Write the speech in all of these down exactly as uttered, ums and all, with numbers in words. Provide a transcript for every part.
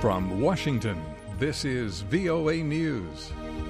From Washington, this is V O A News.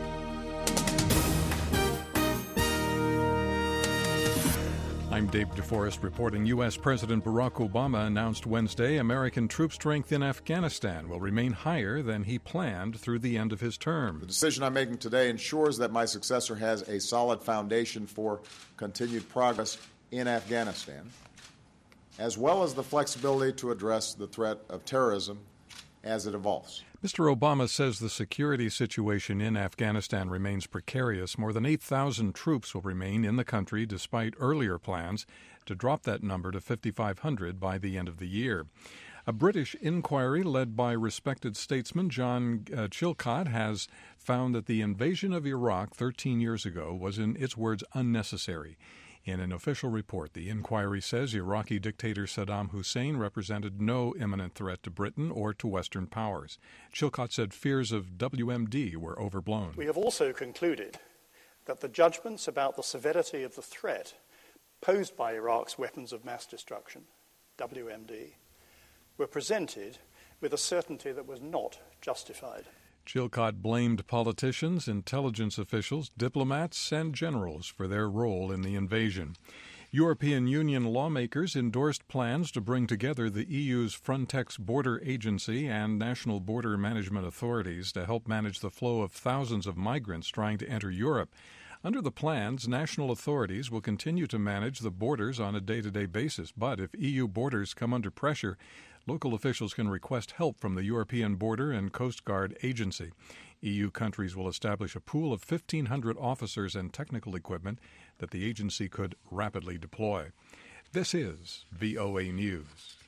I'm Dave DeForest reporting. U S. President Barack Obama announced Wednesday American troop strength in Afghanistan will remain higher than he planned through the end of his term. The decision I'm making today ensures that my successor has a solid foundation for continued progress in Afghanistan, as well as the flexibility to address the threat of terrorism as it evolves. Mister Obama says the security situation in Afghanistan remains precarious. More than eight thousand troops will remain in the country despite earlier plans to drop that number to fifty-five hundred by the end of the year. A British inquiry led by respected statesman John uh, Chilcot has found that the invasion of Iraq thirteen years ago was, in its words, unnecessary. In an official report, the inquiry says Iraqi dictator Saddam Hussein represented no imminent threat to Britain or to Western powers. Chilcot said fears of W M D were overblown. We have also concluded that the judgments about the severity of the threat posed by Iraq's weapons of mass destruction, W M D, were presented with a certainty that was not justified. Chilcot blamed politicians, intelligence officials, diplomats, and generals for their role in the invasion. European Union lawmakers endorsed plans to bring together the E U's Frontex border agency and national border management authorities to help manage the flow of thousands of migrants trying to enter Europe. Under the plans, national authorities will continue to manage the borders on a day-to-day basis, but if E U borders come under pressure, local officials can request help from the European Border and Coast Guard Agency. E U countries will establish a pool of fifteen hundred officers and technical equipment that the agency could rapidly deploy. This is V O A News.